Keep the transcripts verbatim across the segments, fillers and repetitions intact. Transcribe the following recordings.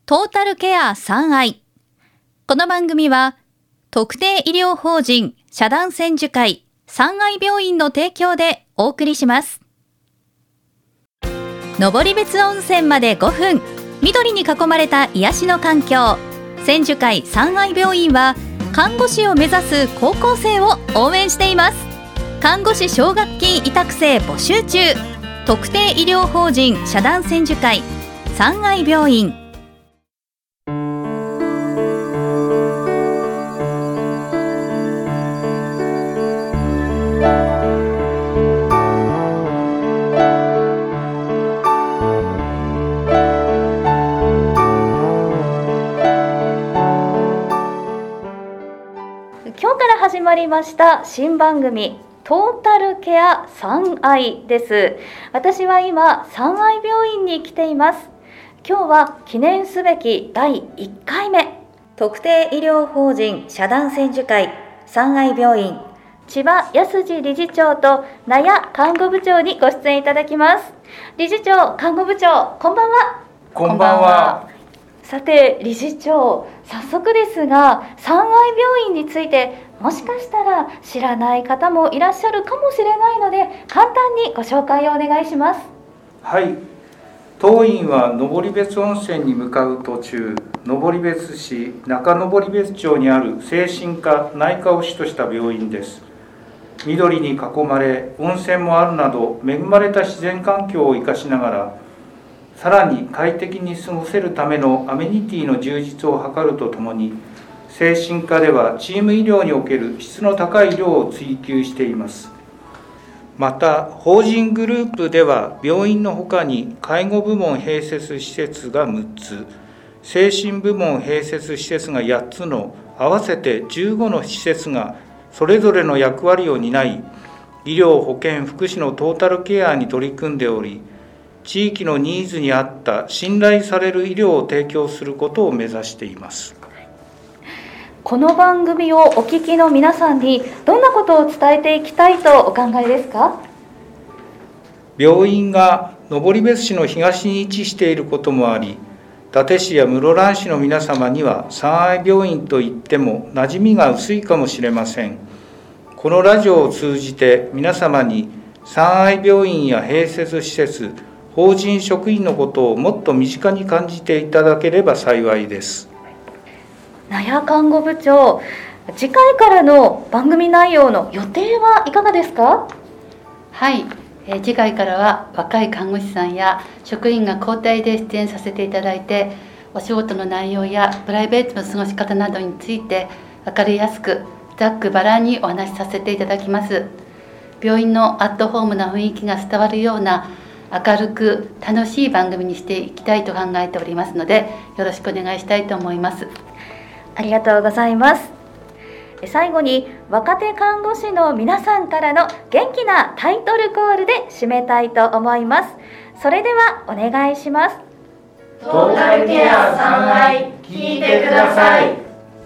トータルケア三愛。この番組は特定医療法人社団千樹会三愛病院の提供でお送りします。登別温泉までごふん、緑に囲まれた癒しの環境、千樹会三愛病院は看護師を目指す高校生を応援しています。看護師奨学金委託生募集中。特定医療法人社団千樹会三愛病院。今日から始まりました新番組トータルケア三愛です。私は今三愛病院に来ています。今日は記念すべきだいいっかいめ、特定医療法人社団千樹会三愛病院千葉康二理事長と納谷看護部長にご出演いただきます。理事長、看護部長、こんばんは。 こんばんは。 さて理事長、早速ですが三愛病院についてもしかしたら知らない方もいらっしゃるかもしれないので、簡単にご紹介をお願いします。 はい、当院は登別温泉に向かう途中、登別市中登別町にある精神科内科を主とした病院です。緑に囲まれ温泉もあるなど恵まれた自然環境を生かしながら、さらに快適に過ごせるためのアメニティの充実を図るとともに、精神科ではチーム医療における質の高い医療を追求しています。また法人グループでは病院のほかに介護部門併設施設がむっつ、精神部門併設施設がやっつの合わせてじゅうごの施設がそれぞれの役割を担い、医療保健福祉のトータルケアに取り組んでおり、地域のニーズに合った信頼される医療を提供することを目指しています。 この番組をお聞きの皆さんにどんなことを伝えていきたいとお考えですか？ 病院が登別市の東に位置していることもあり、伊達市や室蘭市の皆様には三愛病院といっても馴染みが薄いかもしれません。このラジオを通じて皆様に三愛病院や併設施設、法人職員のことをもっと身近に感じていただければ幸いです。 納谷看護部長、次回からの番組内容の予定はいかがですか？ はい、えー、次回からは若い看護師さんや職員が交代で出演させていただいて、お仕事の内容やプライベートの過ごし方などについて分かりやすくざっくばらんにお話しさせていただきます。病院のアットホームな雰囲気が伝わるような明るく楽しい番組にしていきたいと考えておりますので、よろしくお願いしたいと思います。 ありがとうございます。最後に若手看護師の皆さんからの元気なタイトルコールで締めたいと思います。それではお願いします。 トータルケア三愛、聞いてください。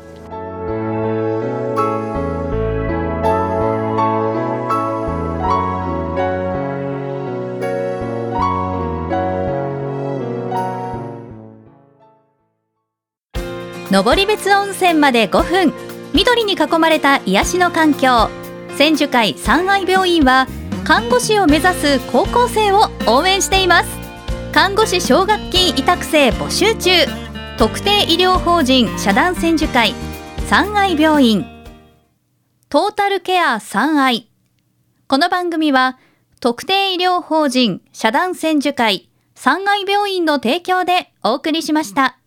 登別温泉までごふん、緑に囲まれた癒しの環境、千樹会三愛病院は看護師を目指す高校生を応援しています。看護師奨学金委託生募集中。特定医療法人社団千樹会三愛病院。トータルケア三愛。この番組は特定医療法人社団千樹会三愛病院の提供でお送りしました。